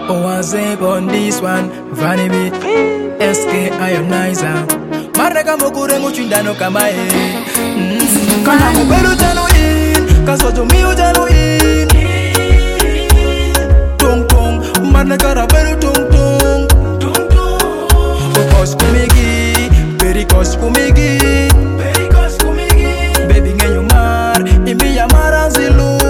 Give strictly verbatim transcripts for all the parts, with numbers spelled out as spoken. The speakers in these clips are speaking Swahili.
Oh, I say on this one, Vanny B, S K Ionizer. Marega mokure muchindano kama e. Kana mubelu tano in, kasoto miu tano in. Tong tong, marega rabelu tong tong. Tong tong. Okos kumigi, perikos kumigi. Perikos kumigi. Baby ngenyo mar, imi ya maranzilu.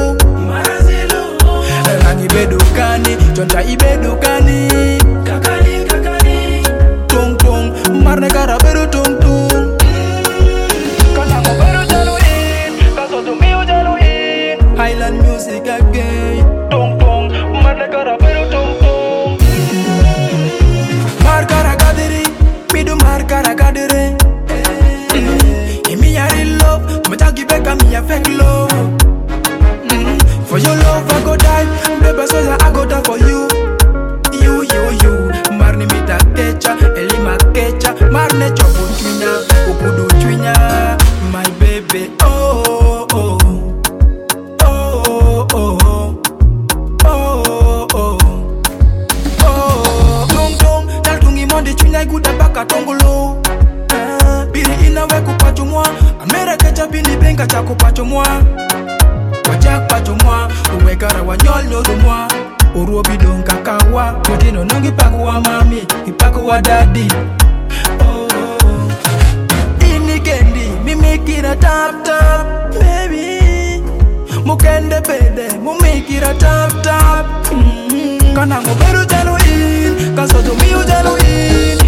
Ibedukani, chonta ibedukani. Kakani, kakani. Tung tung, marne karaberu tung tung. Kana mo beru jaluin, kaso tu miu jaluin. Highland music again. Tung tung, marne karaberu tung tung. Mar karagadiri, midu mar karagadiri. Imi ya real love, matagi beka mi ya fake love. For your love I go die, baby so I go die for you. You, you, you. Marni mita kecha, elima kecha. Marne chopu chwinya, ukudu chwinya. My baby, oh, oh, oh, oh, oh, oh, oh, oh. Tung tung, tal tungi monde chwinya iguda baka tongolo. Biri inawe kupacho mwa, amera kecha bini benga cha kupacho mwa. Wajak pacho mwa, uwekara wanyol nyodo mwa. Uruobi don kakawa, kutino nongi paku wa mami, ipaku wa daddy. Oh, ini kendi, mimi kira tap tap, baby. Mukende pede, mumi kira tap tap. Mm-hmm. Kana ngoberu jaluin, kasoto miu jaluin.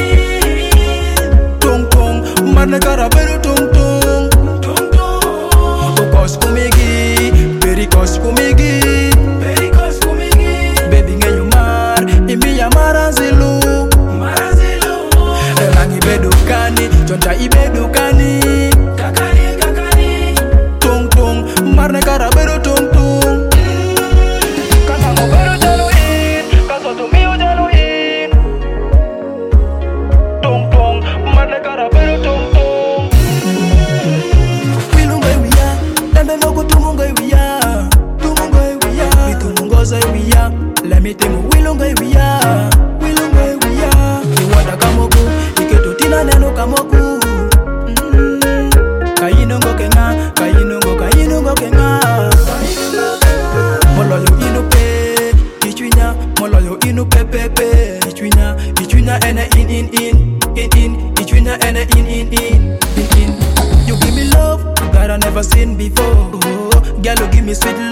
Tong tong, marne karaberu tong tong. Tong tong, ukos kumigi. Perikos kumigi, perikos kumigi. Baby ngenyo mar, imi ya maranzilu. Maranzilu. Elangi bedukani, chonta ibedukani. Kakani, kakani. Tung tung, marne karaberu tung tung. Kana mo beru jaluin, kaso tu miu jaluin. Tung tung, marne karaberu tung tung. Wilungwe wiya, lembe moku tumungue wiya. Let me tell you, we long way we are, we long way we are. You want a kamoku, you get to tina neno kamoku. Kainongo kenga, kainongo, kainongo kenga. Mololo inu pe, ichwinya, mololo inu pe pe pe. Ichwinya, ichwinya ene in in in, in in. Ichwinya ene in in in, in in. You give me love that I never seen before. Girl, you give me sweet love.